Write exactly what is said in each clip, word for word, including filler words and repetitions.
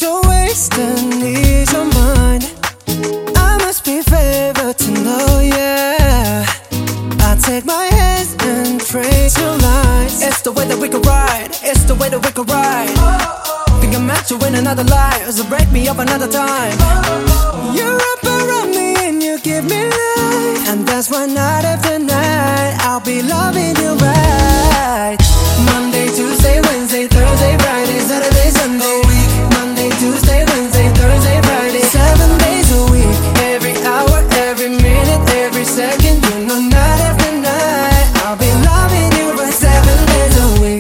Don't waste an ease of mind. I must be favored to know, yeah. I take my hands and trace your lines. It's the way that we can ride. It's the way that we can ride. Think I'm meant to win another life, so break me up another time. You wrap around me and you give me life, and that's why night after night I'll be loving you right. Monday, Tuesday, Wednesday, Thursday, Friday, Saturday, Sunday. Monday, Tuesday, Wednesday, Thursday, Friday, seven days a week. Every hour, every minute, every second. You know night after night I'll be loving you right seven days a week.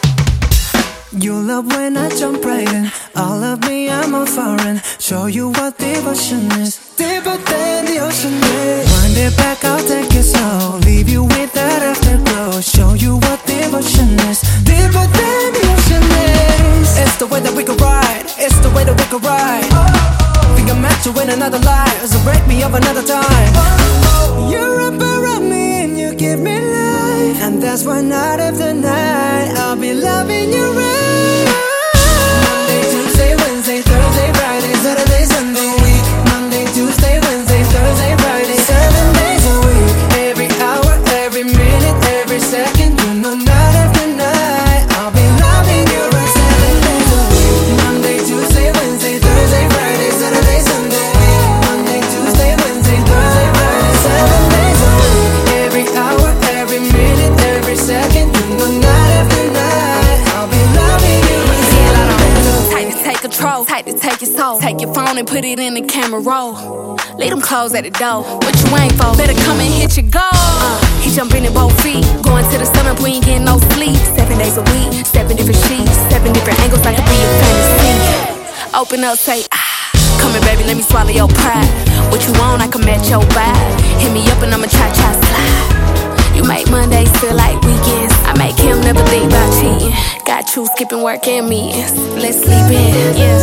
You love when I jump right in. All of me, I'm on foreign. Show you what devotion is, deeper than the ocean is. Wind it back, I'll take it slow. Leave you with that afterglow. Show you what devotion is, deeper than the ocean is. It's the way that we can ride. It's the way that we can ride. Think I'm meant to win another life, so break me up another time. You wrap around me and you give me life, and that's why night after night I'll be loving you right. Monday, Tuesday, Wednesday, Thursday, Friday, Saturday, Sunday. Monday, Tuesday, Wednesday, Thursday, Friday, seven days a week. Every hour, every minute, every second. You know night after night I'll be loving you right seven days a week. Monday, Tuesday, Wednesday, Thursday, Friday, Saturday, Sunday. Monday, Tuesday, Wednesday, Thursday, Friday, seven days a week. Every hour, every minute, every second. You know night after night I'll be loving you right seven days a week. Tight to take control, tight to take your soul. Take your phone and put it in the camera roll. Leave them clothes at the door. What you ain't for? Better come and hit your goal. Uh, he jumping in both feet. Going to the stomach, we ain't getting no sleep. Seven days a week, seven different sheets, seven different angles, that could be a fantasy. Open up, say ah. Come here, baby, let me swallow your pride. What you want, I can match your vibe. Hit me up and I'ma try, try, slide. You make Mondays feel like weekends. I make him never think about cheating. Got you skipping work and meetings. Let's sleep in, yeah.